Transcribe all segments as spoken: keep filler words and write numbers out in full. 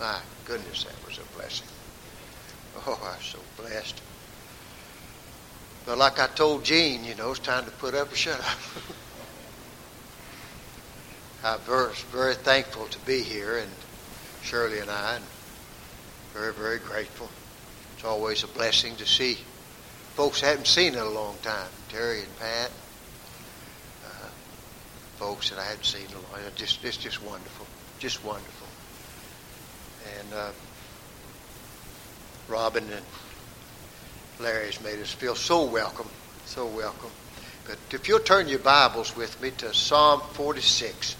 My goodness, that was a blessing. Oh, I was so blessed. But like I told Gene, you know, it's time to put up or shut up. I'm very, very thankful to be here, and Shirley and I, and very, very grateful. It's always a blessing to see folks I haven't seen in a long time. Terry and Pat, uh, folks that I hadn't seen in a long time. Just, it's just wonderful, just wonderful. And uh, Robin and Larry has made us feel so welcome, so welcome. But if you'll turn your Bibles with me to Psalm forty-six.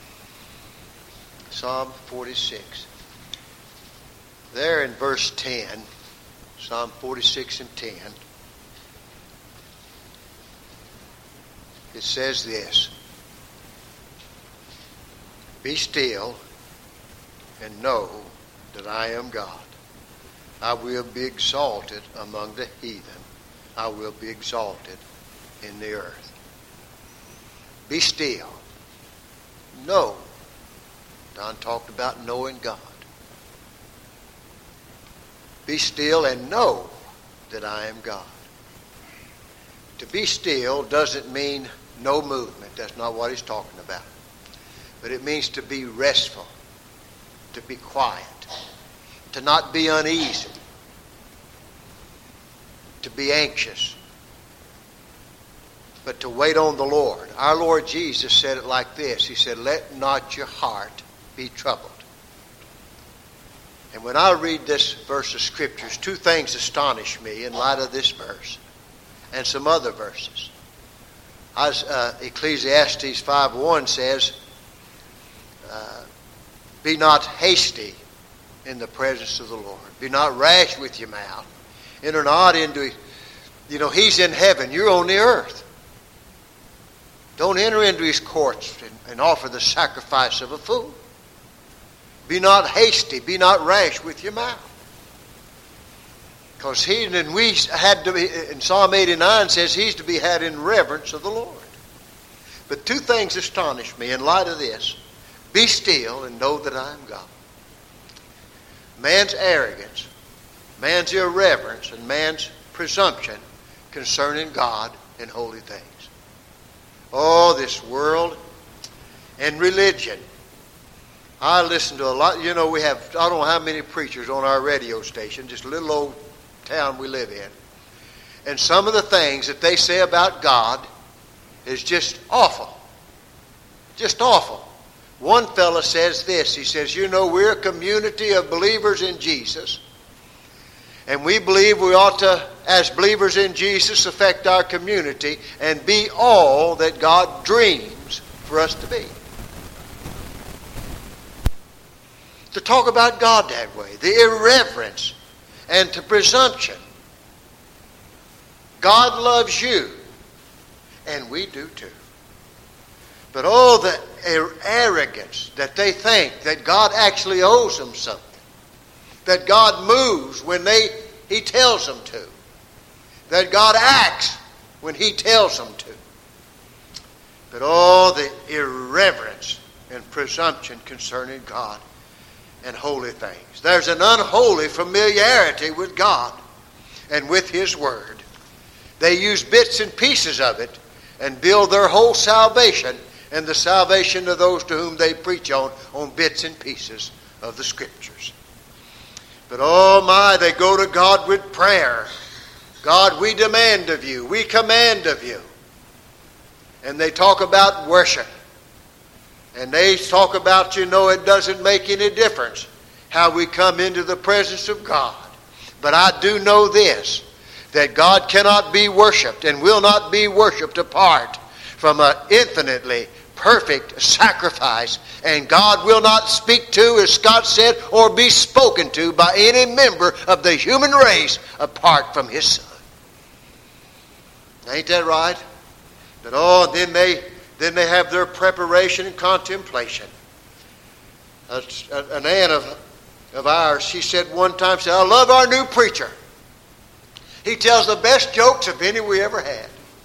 Psalm forty-six. There in verse ten, Psalm forty-six and ten, it says this: Be still and know that I am God. I will be exalted among the heathen. I will be exalted in the earth. Be still. Know. Don talked about knowing God. Be still and know that I am God. To be still doesn't mean no movement. That's not what he's talking about. But it means to be restful, to be quiet, to not be uneasy, to be anxious, but to wait on the Lord. Our Lord Jesus said it like this. He said, let not your heart be troubled. And when I read this verse of Scriptures, two things astonish me in light of this verse and some other verses. As uh, Ecclesiastes five one says, uh, be not hasty in the presence of the Lord. Be not rash with your mouth. Enter not into, you know, he's in heaven. You're on the earth. Don't enter into his courts and, and offer the sacrifice of a fool. Be not hasty. Be not rash with your mouth. Because he and we had to be, in Psalm eighty-nine says he's to be had in reverence of the Lord. But two things astonish me in light of this. Be still and know that I am God. Man's arrogance, man's irreverence, and man's presumption concerning God and holy things. Oh, this world and religion. I listen to a lot. You know, we have, I don't know how many preachers on our radio station, just a little old town we live in. And some of the things that they say about God is just awful. Just awful. One fella says this. He says, you know, we're a community of believers in Jesus. And we believe we ought to, as believers in Jesus, affect our community and be all that God dreams for us to be. To talk about God that way, the irreverence and to presumption. God loves you, and we do too. But oh, the arrogance that they think that God actually owes them something. That God moves when they He tells them to. That God acts when He tells them to. But oh, the irreverence and presumption concerning God and holy things. There's an unholy familiarity with God and with His Word. They use bits and pieces of it and build their whole salvation and the salvation of those to whom they preach on, on bits and pieces of the Scriptures. But oh my, they go to God with prayer. God, we demand of you. We command of you. And they talk about worship. And they talk about, you know, it doesn't make any difference how we come into the presence of God. But I do know this, that God cannot be worshipped and will not be worshipped apart from an infinitely perfect sacrifice. And God will not speak to, as Scott said, or be spoken to by any member of the human race apart from His Son. Ain't that right? But oh, then they then they have their preparation and contemplation. Uh, an aunt of, of ours, she said one time, she said, I love our new preacher. He tells the best jokes of any we ever had.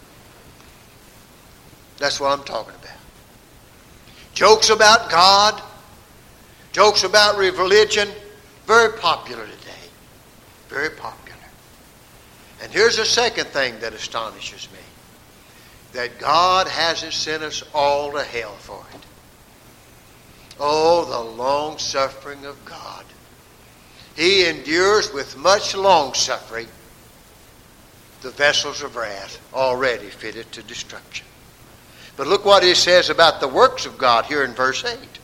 That's what I'm talking about. Jokes about God, jokes about religion, Very popular today. Very popular. And here's the second thing that astonishes me. That God hasn't sent us all to hell for it. Oh, the long suffering of God. He endures with much long suffering the vessels of wrath already fitted to destruction. But look what he says about the works of God here in verse eight.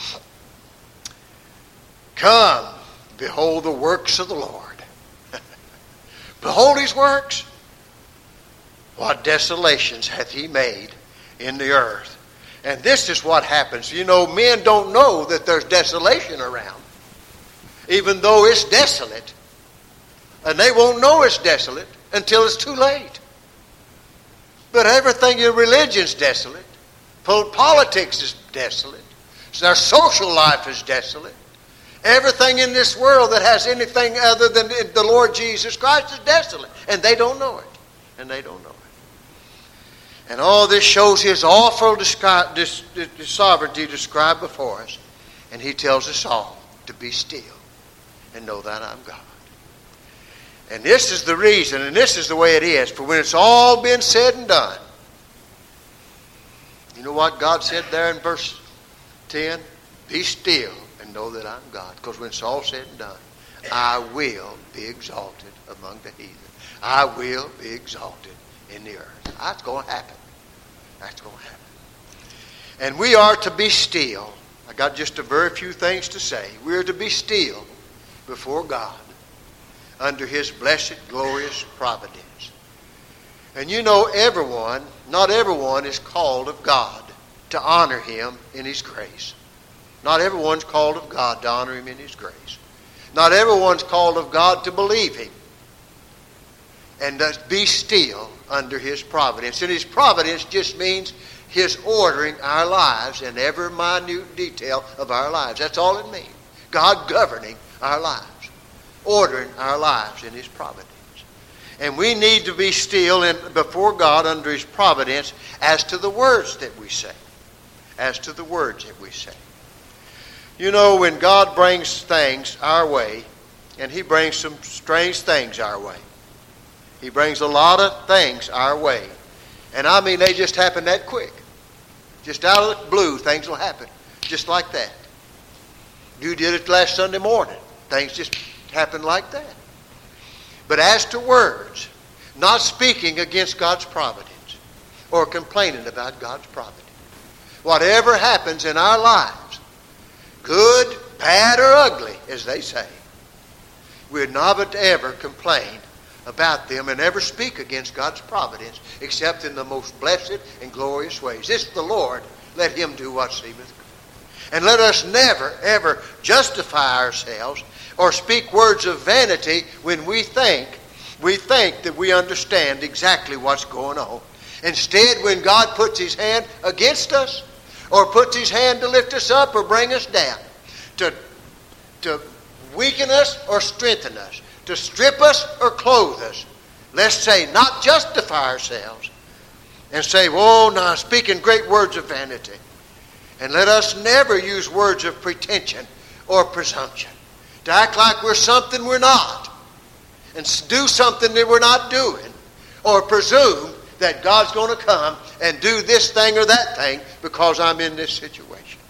Come, behold the works of the Lord. Behold his works. What desolations hath he made in the earth. And this is what happens. You know, men don't know that there's desolation around, even though it's desolate. And they won't know it's desolate until it's too late. But everything in religion is desolate. Politics is desolate. Our social life is desolate. Everything in this world that has anything other than the Lord Jesus Christ is desolate. And they don't know it. And they don't know it. And all this shows his awful descri- dis- dis- sovereignty described before us. And he tells us all to be still and know that I'm God. And this is the reason, and this is the way it is. For when it's all been said and done, you know what God said there in verse ten? Be still and know that I'm God. Because when it's all said and done, I will be exalted among the heathen. I will be exalted in the earth. That's going to happen. That's going to happen. And we are to be still. I got just a very few things to say. We are to be still before God under his blessed, glorious providence. And you know, everyone, not everyone is called of God to honor him in his grace. Not everyone's called of God to honor him in his grace. Not everyone's called of God to believe him. And to be still under his providence. And his providence just means his ordering our lives in every minute detail of our lives. That's all it means. God governing our lives. Ordering our lives in his providence. And we need to be still in, before God under his providence as to the words that we say. As to the words that we say. You know, when God brings things our way, and he brings some strange things our way. He brings a lot of things our way. And I mean, they just happen that quick. Just out of the blue, things will happen. Just like that. You did it last Sunday morning. Things just happen like that. But as to words, not speaking against God's providence or complaining about God's providence. Whatever happens in our lives, good, bad, or ugly, as they say, we're not to ever complain about them and ever speak against God's providence except in the most blessed and glorious ways. This is the Lord. Let him do what seemeth good. And let us never, ever justify ourselves or speak words of vanity when we think, we think that we understand exactly what's going on. Instead, when God puts his hand against us, or puts his hand to lift us up or bring us down, to, to weaken us or strengthen us, to strip us or clothe us, let's say, not justify ourselves, and say, whoa, now speaking great words of vanity. And let us never use words of pretension or presumption. To act like we're something we're not. And do something that we're not doing. Or presume that God's going to come and do this thing or that thing because I'm in this situation.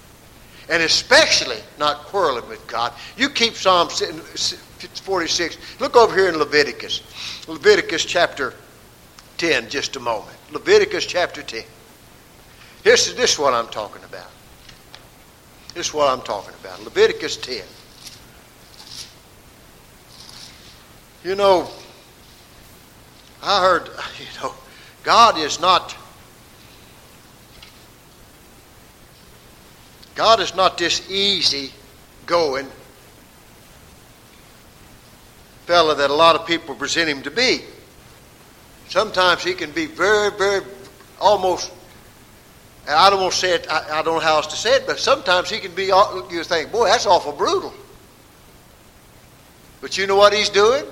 And especially not quarreling with God. You keep Psalm forty-six. Look over here in Leviticus. Leviticus chapter ten, just a moment. Leviticus chapter ten. Here's, this is what I'm talking about. This is what I'm talking about. Leviticus ten. You know, I heard, you know, God is not, God is not this easy going fella that a lot of people present him to be. Sometimes he can be very, very, almost, and I don't want to say it, I, I don't know how else to say it, but sometimes he can be, you think, boy, that's awful brutal. But you know what he's doing?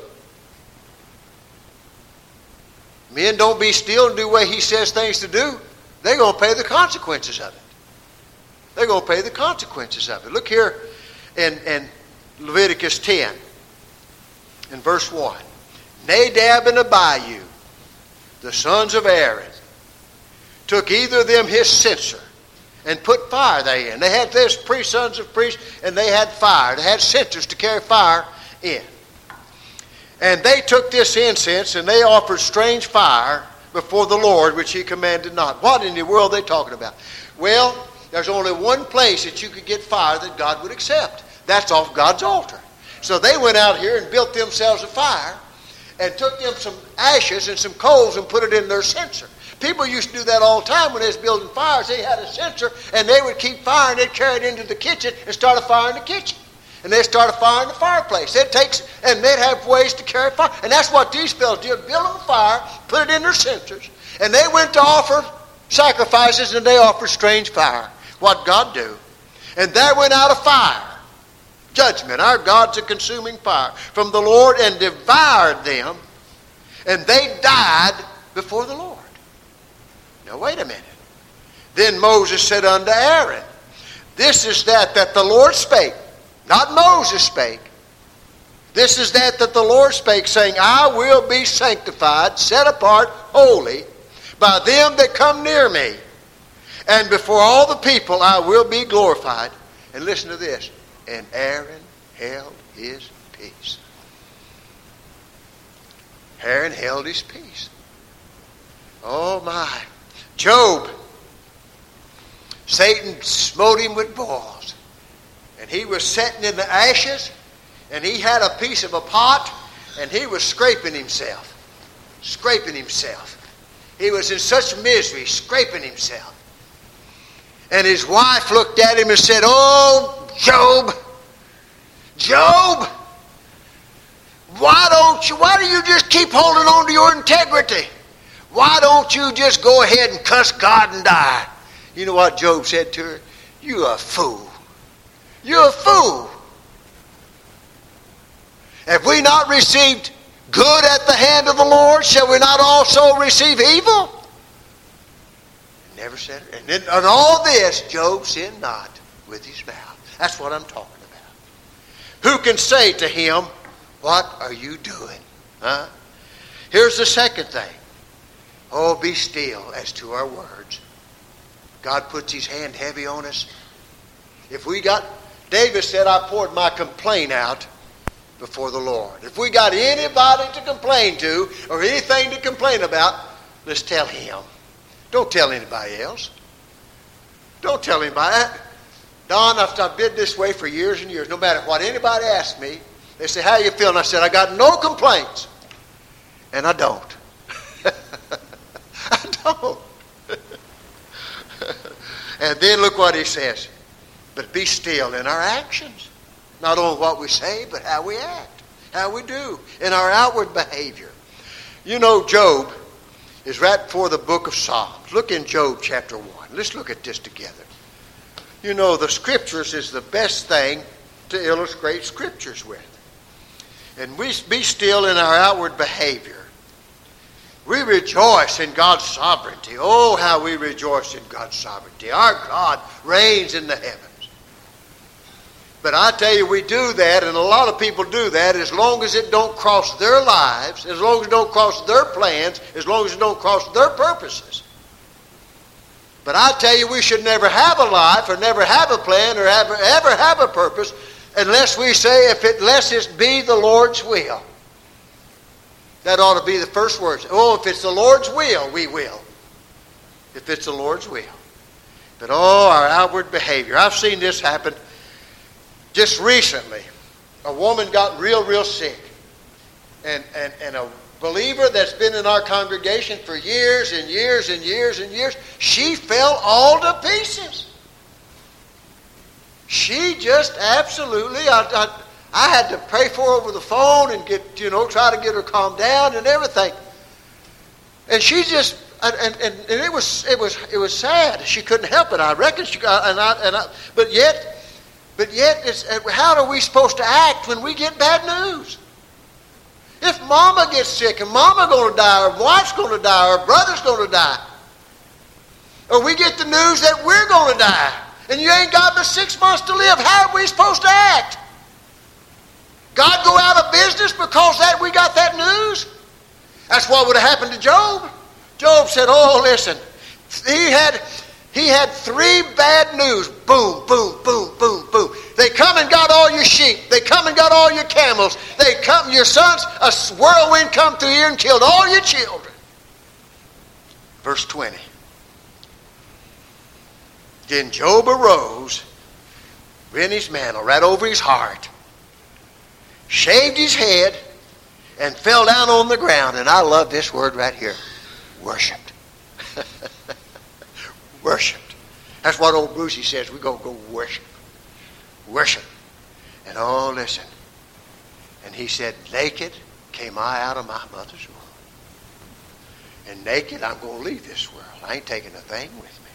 Men don't be still and do the way he says things to do. They're going to pay the consequences of it. They're going to pay the consequences of it. Look here in, in Leviticus ten, in verse one. Nadab and Abihu, the sons of Aaron, took either of them his censer and put fire therein. They had this priest, sons of priests, and they had fire. They had censers to carry fire in. And they took this incense and they offered strange fire before the Lord, which he commanded not. What in the world are they talking about? Well, there's only one place that you could get fire that God would accept. That's off God's altar. So they went out here and built themselves a fire and took them some ashes and some coals and put it in their censer. People used to do that all the time when they was building fires. They had a censer and they would keep fire and they'd carry it into the kitchen and start a fire in the kitchen. And they'd start a fire in the fireplace. It takes, and they'd have ways to carry fire. And that's what these fellows did. Build them a fire, put it in their censers, and they went to offer sacrifices and they offered strange fire. What God do? And there went out a fire. Judgment. Our God's a consuming fire from the Lord and devoured them, and they died before the Lord. Now wait a minute. Then Moses said unto Aaron, this is that that the Lord spake. Not Moses spake. This is that that the Lord spake, saying, I will be sanctified, set apart, holy, by them that come near me. And before all the people I will be glorified. And listen to this. And Aaron held his peace. Aaron held his peace. Oh my. Job. Satan smote him with boils. And he was sitting in the ashes. And he had a piece of a pot. And he was scraping himself. Scraping himself. He was in such misery, scraping himself. And his wife looked at him and said, oh, Job, Job, why don't you, why do you just keep holding on to your integrity? Why don't you just go ahead and cuss God and die? You know what Job said to her? You're a fool. You're a fool. Have we not received good at the hand of the Lord? Shall we not also receive evil? Never said it. And, then, and all this, Job sinned not with his mouth. That's what I'm talking about. Who can say to him, what are you doing? Huh? Here's the second thing. Oh, be still as to our words. God puts his hand heavy on us. If we got, David said, I poured my complaint out before the Lord. If we got anybody to complain to or anything to complain about, let's tell him. Don't tell anybody else. Don't tell anybody. Don, I've, I've been this way for years and years. No matter what anybody asks me, they say, how you feeling? I said, I got no complaints. And I don't. I don't. And then look what he says. But be still in our actions. Not only what we say, but how we act. How we do. In our outward behavior. You know, Job is right before the book of Psalms. Look in Job chapter one. Let's look at this together. You know, the Scriptures is the best thing to illustrate Scriptures with. And we be still in our outward behavior. We rejoice in God's sovereignty. Oh, how we rejoice in God's sovereignty. Our God reigns in the heavens. But I tell you, we do that, and a lot of people do that as long as it don't cross their lives, as long as it don't cross their plans, as long as it don't cross their purposes. But I tell you, we should never have a life or never have a plan or ever, ever have a purpose unless we say, if it, unless it be the Lord's will. That ought to be the first words. Oh, if it's the Lord's will, we will. If it's the Lord's will. But oh, our outward behavior. I've seen this happen just recently. A woman got real, real sick. And, and, and a believer that's been in our congregation for years and years and years and years, she fell all to pieces. She just absolutely, I, I, I had to pray for her over the phone and get, you know, try to get her calmed down and everything. And she just, and, and, and it was it was it was sad. She couldn't help it. I reckon she got, and I and I, but yet, but yet, it's, how are we supposed to act when we get bad news? If mama gets sick and mama going to die, or wife's going to die, or brother's going to die, or we get the news that we're going to die, and you ain't got but six months to live, how are we supposed to act? God go out of business because that we got that news? That's what would have happened to Job. Job said, oh, listen, he had he had three bad news. Boom, boom, boom, boom, boom. They come and got all your sheep. They come and got all your camels. They come, your sons, a whirlwind come through here and killed all your children. Verse twenty. Then Job arose, rent his mantle right over his heart, shaved his head, and fell down on the ground. And I love this word right here. Worshipped. Worshipped. That's what old Brucey says. We go go worship. Worship. And oh, listen. And he said, naked came I out of my mother's womb. And naked I'm going to leave this world. I ain't taking a thing with me.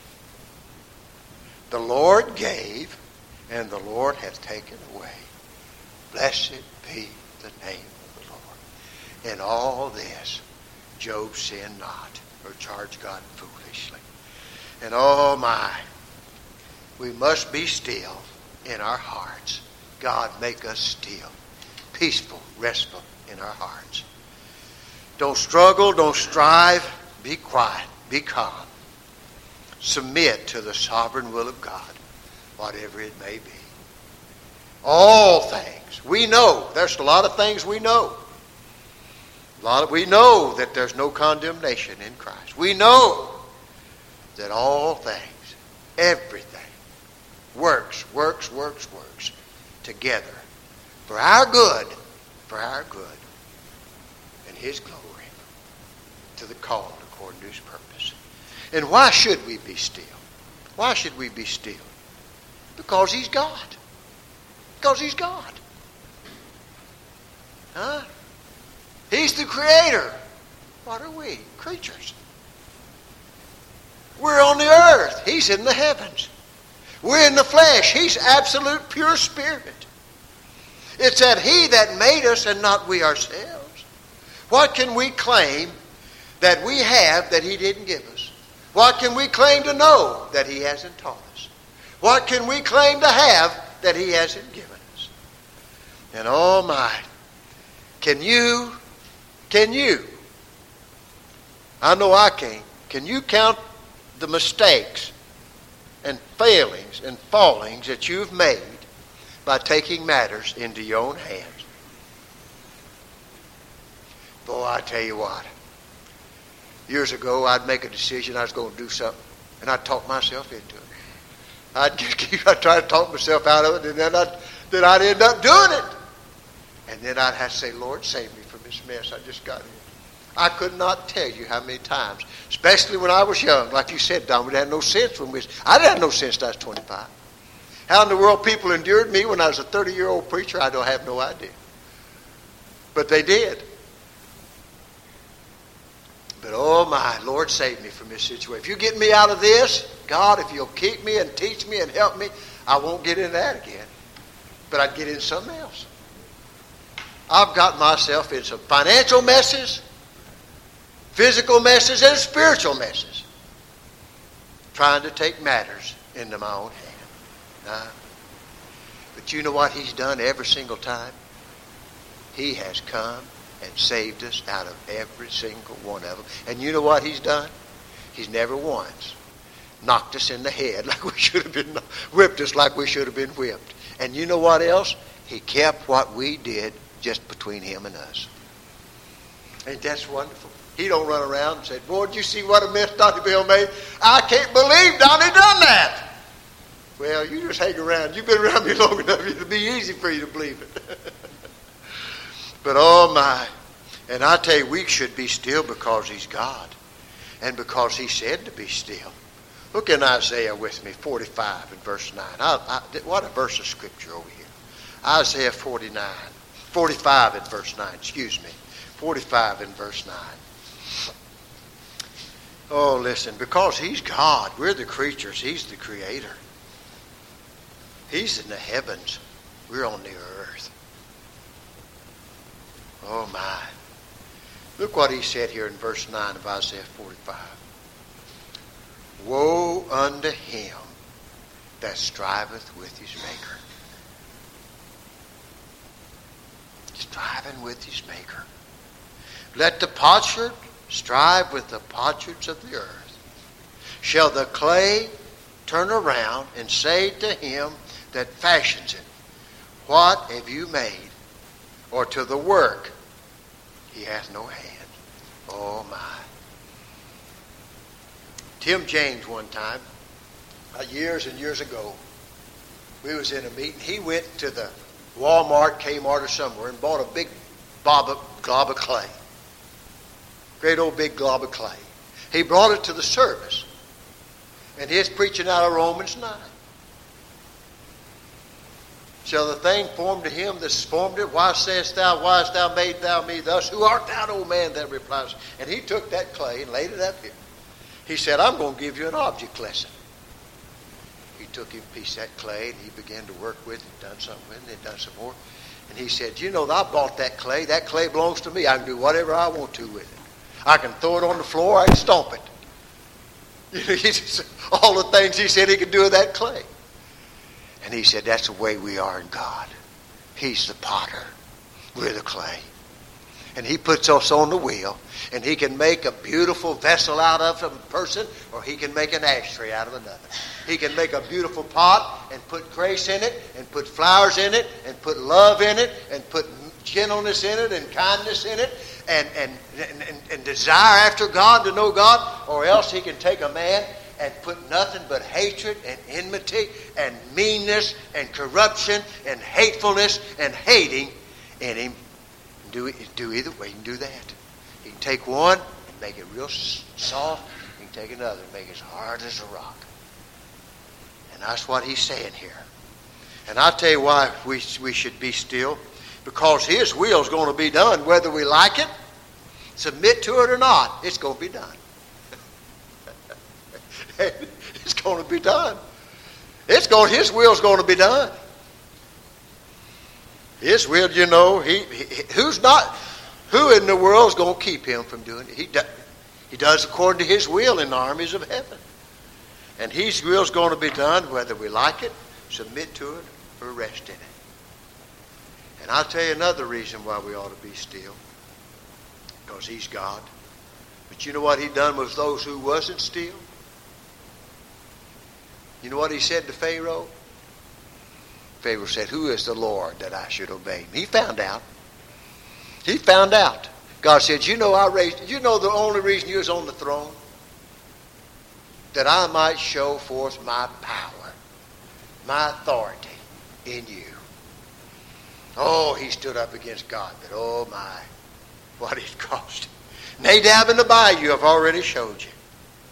The Lord gave, and the Lord hath taken away. Blessed be the name of the Lord. In all this, Job sinned not, or charged God foolishly. And oh my, we must be still in our hearts. God, make us still, peaceful, restful in our hearts. Don't struggle, don't strive. Be quiet, be calm. Submit to the sovereign will of God, whatever it may be. All things. We know. There's a lot of things we know. A lot of, we know that there's no condemnation in Christ. We know that all things, everything, works, works, works, works together for our good, for our good, and His glory, to the called according to His purpose. And why should we be still? Why should we be still? Because He's God. Because He's God. Huh? He's the Creator. What are we? Creatures. We're on the earth. He's in the heavens. We're in the flesh. He's absolute pure spirit. It's that He that made us and not we ourselves. What can we claim that we have that He didn't give us? What can we claim to know that He hasn't taught us? What can we claim to have that He hasn't given us? And oh my, can you, can you, I know I can, can you count the mistakes and failings and fallings that you've made by taking matters into your own hands? Boy, I tell you what, years ago I'd make a decision I was going to do something, and I'd talk myself into it. I'd keep, I'd try to talk myself out of it, and then I'd, then I'd end up doing it. And then I'd have to say, Lord, save me from this mess I just got in. I could not tell you how many times, especially when I was young, like you said, Don, we had no sense when we was, I didn't have no sense till I was twenty-five. How in the world people endured me when I was a thirty-year-old preacher, I don't have no idea. But they did. But oh my, Lord, save me from this situation. If you get me out of this, God, if you'll keep me and teach me and help me, I won't get in that again. But I'd get in something else. I've got myself in some financial messes, physical messes, and spiritual messes, trying to take matters into my own hand. Uh, but you know what He's done every single time? He has come and saved us out of every single one of them. And you know what He's done? He's never once knocked us in the head like we should have been, whipped us like we should have been whipped. And you know what else? He kept what we did just between Him and us. Ain't that wonderful? He don't run around and say, boy, did you see what a mess Donnie Bill made? I can't believe Donnie done that. Well, you just hang around. You've been around me long enough. It'll be easy for you to believe it. But oh my, and I tell you, we should be still because He's God. And because He said to be still. Look in Isaiah with me, forty-five and verse nine. I, I, what a verse of Scripture over here. Isaiah forty-nine. forty-five and verse nine, excuse me. forty-five and verse nine. Oh, listen, because He's God, we're the creatures, He's the Creator. He's in the heavens, we're on the earth. Oh my. Look what He said here in verse nine of Isaiah forty-five. Woe unto him that striveth with his Maker. striving with his Maker. Let the potsherd strive with the potsherds of the earth. Shall the clay turn around and say to him that fashions it, what have you made? Or to the work, he hath no hand. Oh my. Tim James one time, uh, years and years ago, we was in a meeting. He went to the Walmart, Kmart or somewhere and bought a big glob of, glob of clay. Great old big glob of clay. He brought it to the service. And he's preaching out of Romans nine. Shall the thing formed to him that formed it? Why sayest thou, why hast thou made thou me thus? Who art thou, O man, that replies? And he took that clay and laid it up here. He said, I'm going to give you an object lesson. He took him a piece of that clay and he began to work with it, done something with it, and done some more. And he said, you know, I bought that clay. That clay belongs to me. I can do whatever I want to with it. I can throw it on the floor. I can stomp it. You know, he just, all the things he said he could do with that clay. And he said, that's the way we are in God. He's the potter. We're the clay. And he puts us on the wheel. And he can make a beautiful vessel out of a person, or he can make an ashtray out of another. He can make a beautiful pot and put grace in it, and put flowers in it, and put love in it, and put gentleness in it, and kindness in it, and, and, and, and desire after God, to know God. Or else he can take a man and put nothing but hatred and enmity and meanness and corruption and hatefulness and hating in him. Do, do either way. He can do that. He can take one and make it real soft. He can take another and make it as hard as a rock. And that's what he's saying here. And I'll tell you why we, we should be still. Because his will is going to be done whether we like it, submit to it or not. It's going to be done. It's going to be done. It's going. His will is going to be done. His will, you know, he, he who's not, who in the world is going to keep him from doing it? He do, he does according to his will in the armies of heaven, and his will is going to be done whether we like it, submit to it, or rest in it. And I'll tell you another reason why we ought to be still, because he's God. But you know what he done with those who wasn't still? You know what he said to Pharaoh? Pharaoh said, who is the Lord that I should obey him? He found out. He found out. God said, you know I raised, you know the only reason you was on the throne? That I might show forth my power, my authority in you. Oh, he stood up against God, but oh my, what it cost him. Nadab and Abihu have already showed you.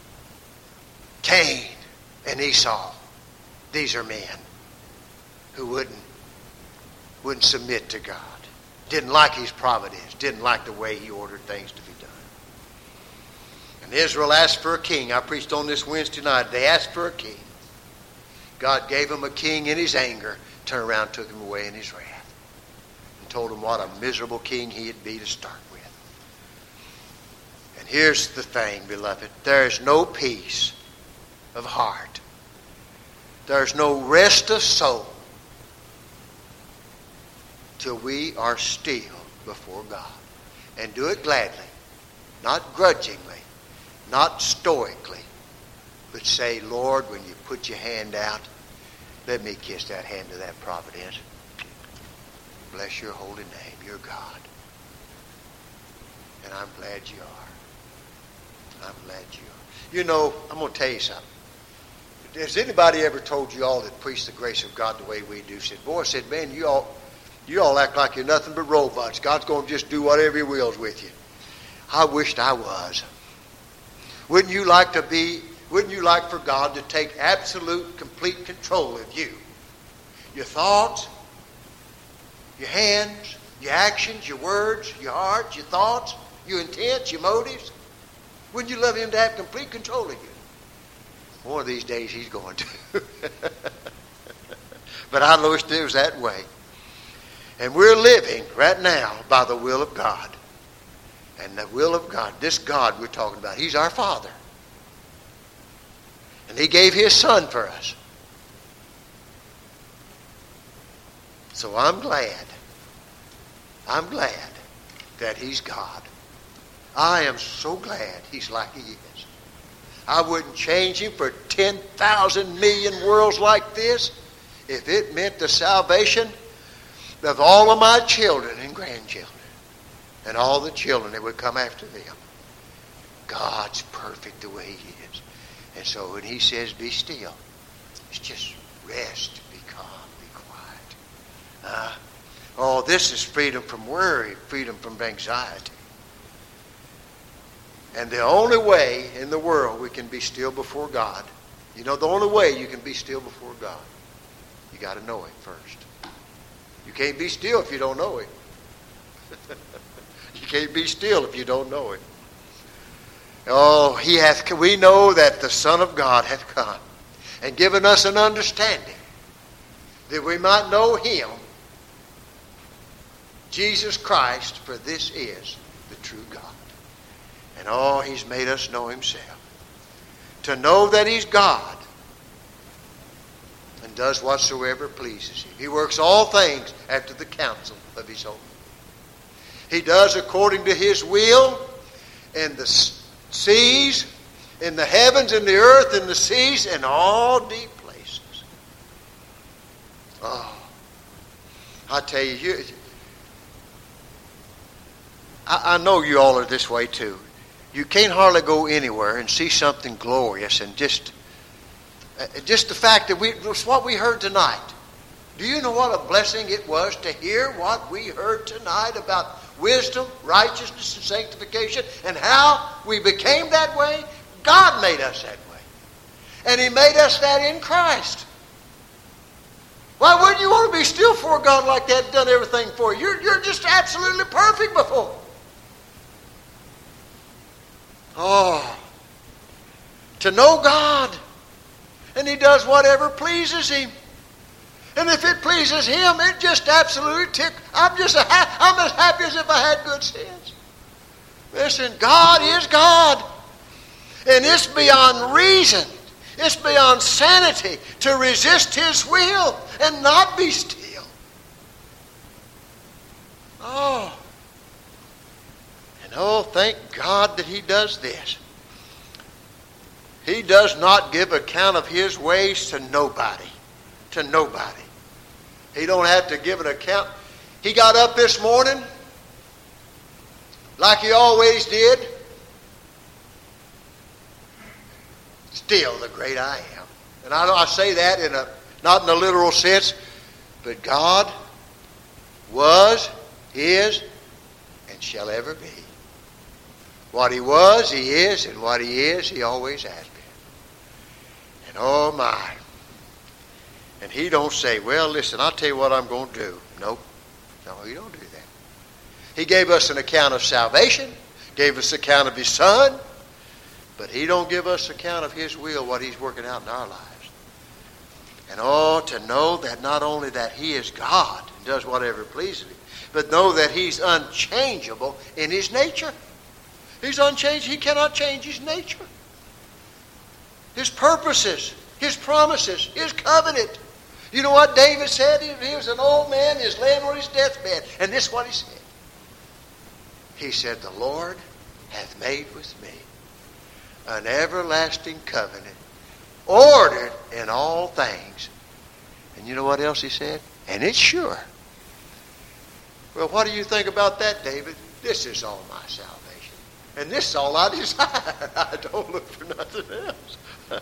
Cain and Esau, these are men who wouldn't, wouldn't submit to God. Didn't like his providence. Didn't like the way he ordered things to be done. And Israel asked for a king. I preached on this Wednesday night. They asked for a king. God gave them a king in his anger. Turned around and took him away in his wrath. And told him what a miserable king he'd be to start with. And here's the thing, beloved. There is no peace of heart. There's no rest of soul till we are still before God. And do it gladly, not grudgingly, not stoically, but say, Lord, when you put your hand out, let me kiss that hand of that providence. Bless your holy name. You're God. And I'm glad you are. I'm glad you are. You know, I'm going to tell you something. Has anybody ever told you all that preach the grace of God the way we do? Said, boy, said, man, you all, you all act like you're nothing but robots. God's going to just do whatever he wills with you. I wished I was. Wouldn't you like to be, wouldn't you like for God to take absolute, complete control of you? Your thoughts, your hands, your actions, your words, your heart, your thoughts, your intents, your motives. Wouldn't you love him to have complete control of you? One of these days he's going to. But I wish it was that way. And we're living right now by the will of God. And the will of God, this God we're talking about, he's our Father. And he gave his Son for us. So I'm glad. I'm glad that He's God. I am so glad He's like He is. I wouldn't change Him for ten thousand million worlds like this if it meant the salvation of all of my children and grandchildren and all the children that would come after them. God's perfect the way He is. And so when He says, be still, it's just rest, be calm, be quiet. Uh, oh, this is freedom from worry, freedom from anxiety. And the only way in the world we can be still before God, you know, the only way you can be still before God, you got to know Him first. You can't be still if you don't know Him. You can't be still if you don't know Him. Oh, He hath. We know that the Son of God hath come and given us an understanding that we might know Him, Jesus Christ, for this is the true God. And oh, He's made us know Himself. To know that He's God and does whatsoever pleases Him. He works all things after the counsel of His own. He does according to His will in the seas, in the heavens, in the earth, in the seas, in all deep places. Oh, I tell you, you I, I know you all are this way too. You can't hardly go anywhere and see something glorious and just, uh, just the fact that we, it's what we heard tonight. Do you know what a blessing it was to hear what we heard tonight about wisdom, righteousness, and sanctification, and how we became that way? God made us that way. And He made us that in Christ. Why wouldn't you want to be still for God like that and done everything for you? You're, you're just absolutely perfect before. Oh, to know God. And He does whatever pleases Him. And if it pleases Him, it just absolutely tick. I'm just a ha- I'm as happy as if I had good sense. Listen, God is God. And it's beyond reason. It's beyond sanity to resist His will and not be still. Oh. And oh, thank God that He does this. He does not give account of His ways to nobody. To nobody. He don't have to give an account. He got up this morning like He always did. Still the great I am. And I, I say that in a not in a literal sense, but God was, is, and shall ever be. What He was, He is, and what He is, He always has been. And oh my. And He don't say, well, listen, I'll tell you what I'm going to do. Nope. No, He don't do that. He gave us an account of salvation, gave us an account of His Son, but He don't give us account of His will, what He's working out in our lives. And oh, to know that not only that He is God and does whatever pleases Him, but know that He's unchangeable in His nature. He's unchanged. He cannot change His nature. His purposes, His promises, His covenant. You know what David said? He was an old man, His laying on his deathbed. And this is what he said. He said, the Lord hath made with me an everlasting covenant, ordered in all things. And you know what else he said? And it's sure. Well, what do you think about that, David? This is all my salvation. And this is all I desire. I don't look for nothing else.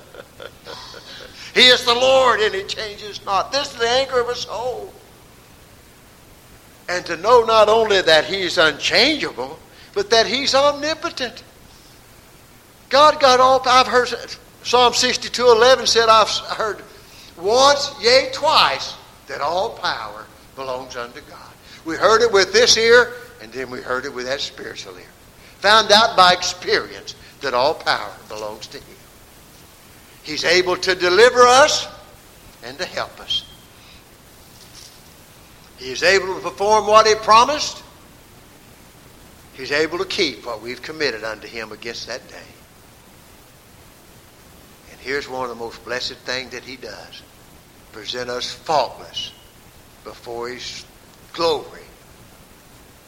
He is the Lord and He changes not. This is the anchor of a soul. And to know not only that He's unchangeable, but that He's omnipotent. God got all, I've heard Psalm sixty-two eleven said, I've heard once, yea, twice, that all power belongs unto God. We heard it with this ear, and then we heard it with that spiritual ear. Found out by experience that all power belongs to Him. He's able to deliver us and to help us. He is able to perform what He promised. He's able to keep what we've committed unto Him against that day. And here's one of the most blessed things that He does. Present us faultless before His glory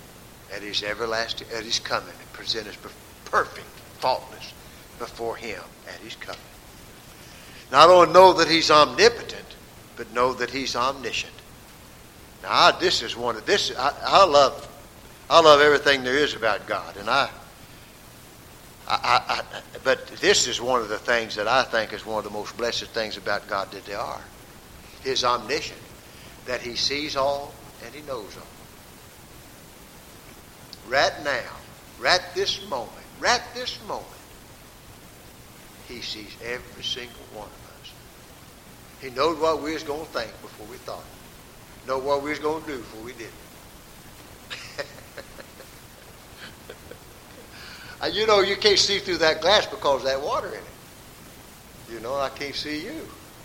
at his everlasting, at his coming, and present us perfect, faultless before him at his coming. Not only know that he's omnipotent, but know that he's omniscient. Now, I, this is one of this. I, I love, I love everything there is about God, and I, I, I, I, but this is one of the things that I think is one of the most blessed things about God that there are. His omniscience, that he sees all and he knows all. Right now, right this moment, right this moment, he sees every single one of us. He knows what we was going to think before we thought it. He knows what we was going to do before we did it. And you know, you can't see through that glass because of that water in it. You know, I can't see you.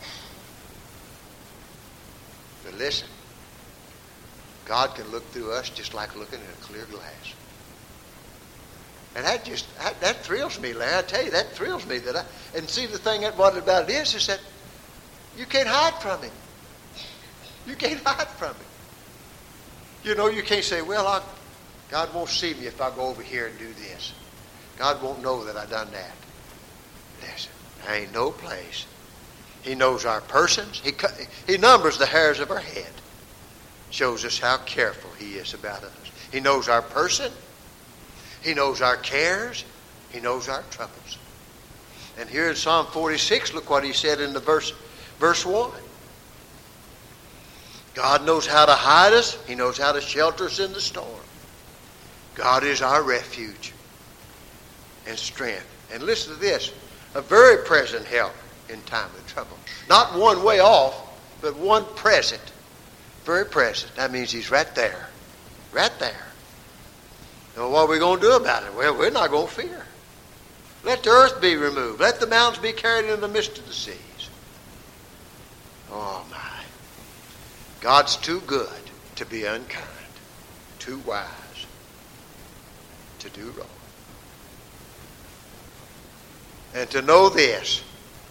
But listen, God can look through us just like looking in a clear glass. And that just, that, that thrills me, Larry. I tell you, that thrills me. That I, and see, the thing what about it is, is that you can't hide from him. You can't hide from him. You know, you can't say, well, I, God won't see me if I go over here and do this. God won't know that I done that. Listen, there ain't no place. He knows our persons. He, he numbers the hairs of our head. Shows us how careful he is about us. He knows our person. He knows our cares. He knows our troubles. And here in Psalm forty-six, look what he said in the verse, verse one. God knows how to hide us. He knows how to shelter us in the storm. God is our refuge and strength. And listen to this, a very present help in time of trouble. Not one way off, but one present. Very present. That means he's right there. Right there. Now, what are we going to do about it? Well, we're not going to fear. Let the earth be removed. Let the mountains be carried in the midst of the seas. Oh, my. God's too good to be unkind. Too wise to do wrong. And to know this,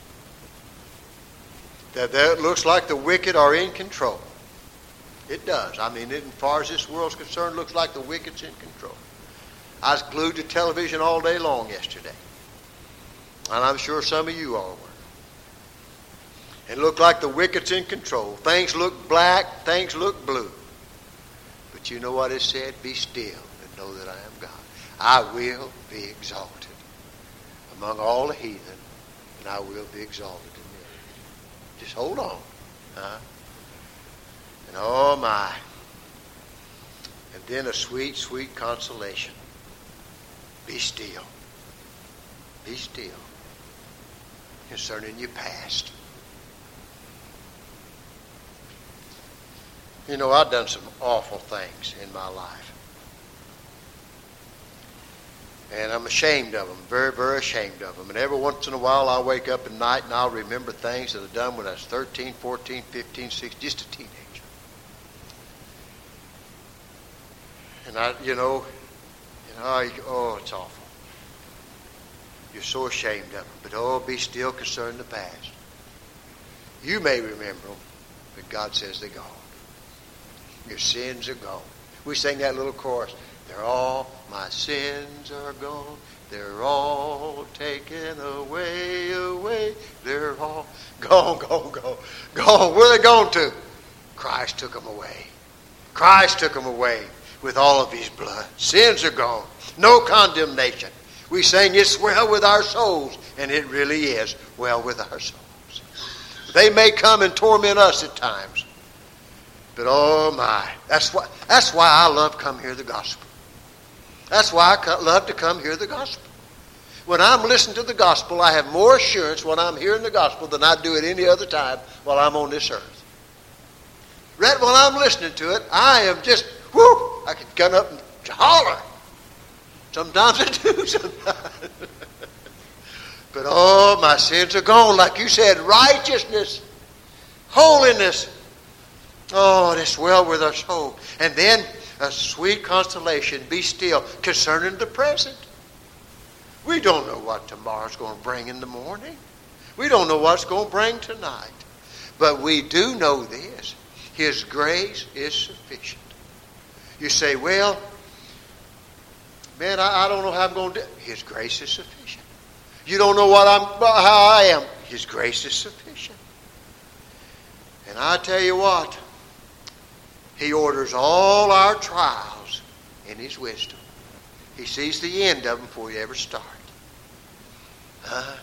that there, it looks like the wicked are in control. It does. I mean, as far as this world's concerned, it looks like the wicked's in control. I was glued to television all day long yesterday. And I'm sure some of you all were. It looked like the wicked's in control. Things look black, things look blue. But you know what it said? Be still and know that I am God. I will be exalted among all the heathen, and I will be exalted in them. Just hold on. Huh? And oh my. And then a sweet, sweet consolation. Be still. Be still. Concerning your past. You know, I've done some awful things in my life. And I'm ashamed of them, very, very ashamed of them. And every once in a while I'll wake up at night and I'll remember things that I've done when I was thirteen, fourteen, fifteen, sixteen, just a teenager. And I, you know, you know, I, oh, it's awful. You're so ashamed of them. But oh, be still concerning the past. You may remember them, but God says they're gone. Your sins are gone. We sing that little chorus. They're all, my sins are gone. They're all taken away, away. They're all gone, gone, gone, gone. Where are they gone to? Christ took them away. Christ took them away with all of his blood. Sins are gone. No condemnation. We sing it's well with our souls, and it really is well with our souls. They may come and torment us at times. But oh my, that's why, that's why I love come hear the gospel. That's why I love to come hear the gospel. When I'm listening to the gospel, I have more assurance when I'm hearing the gospel than I do at any other time while I'm on this earth. Right when I'm listening to it, I am just, whoo, I can get up and holler. Sometimes I do, sometimes. But oh, my sins are gone. Like you said, righteousness, holiness. Oh, it's well with our soul. And then a sweet consolation, be still, concerning the present. We don't know what tomorrow's going to bring in the morning. We don't know what's going to bring tonight. But we do know this. His grace is sufficient. You say, well, Man, I, I don't know how I'm going to do it. His grace is sufficient. You don't know what I'm, how I am. His grace is sufficient. And I tell you what, He orders all our trials in His wisdom. He sees the end of them before you ever start. Huh?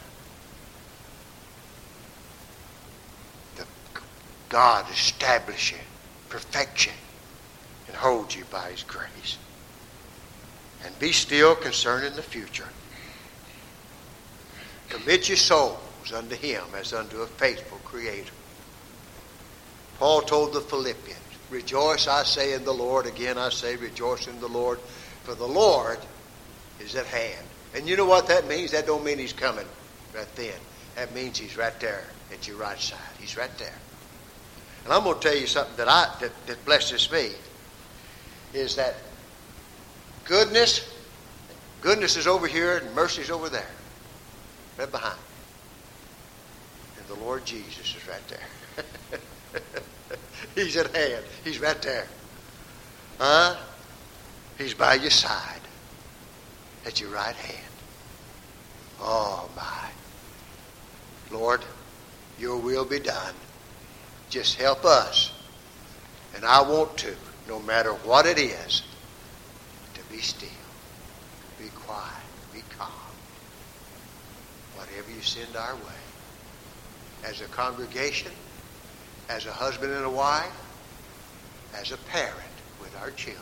The God establish you, perfect you, and hold you by His grace. And be still concerning the future. Commit your souls unto Him as unto a faithful Creator. Paul told the Philippians, rejoice, I say, in the Lord. Again, I say, rejoice in the Lord. For the Lord is at hand. And you know what that means? That don't mean He's coming right then. That means He's right there at your right side. He's right there. And I'm going to tell you something that I that, that blesses me, is that goodness, goodness is over here and mercy is over there. Right behind. And the Lord Jesus is right there. He's at hand. He's right there. Huh? He's by your side. At your right hand. Oh, my. Lord, your will be done. Just help us. And I want to, no matter what it is, to be still. Be quiet. Be calm. Whatever you send our way. As a congregation, as a husband and a wife, as a parent with our children,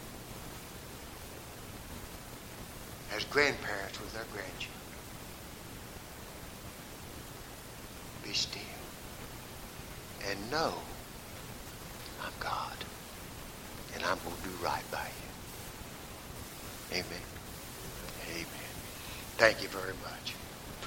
as grandparents with our grandchildren. Be still and know I'm God and I'm going to do right by you. Amen. Amen. Thank you very much.